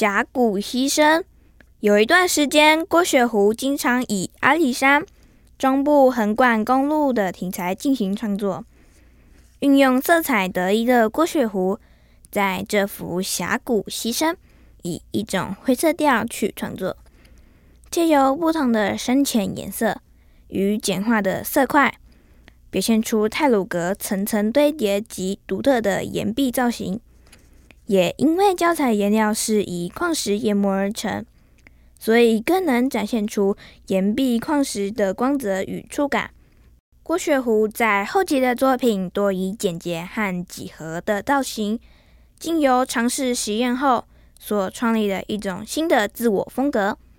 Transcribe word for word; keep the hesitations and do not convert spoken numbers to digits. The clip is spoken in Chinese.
峡谷牺牲。有一段时间，郭雪湖经常以阿里山、中部横贯公路的题材进行创作。运用色彩得意的郭雪湖，在这幅峡谷牺牲以一种灰色调去创作，借由不同的深浅颜色与简化的色块，表现出太鲁阁层层堆叠及独特的岩壁造型。也因为胶彩颜料是以矿石研磨而成，所以更能展现出岩壁矿石的光泽与触感。郭雪湖在后期的作品多以简洁和几何的造型，经由尝试实验后所创立的一种新的自我风格。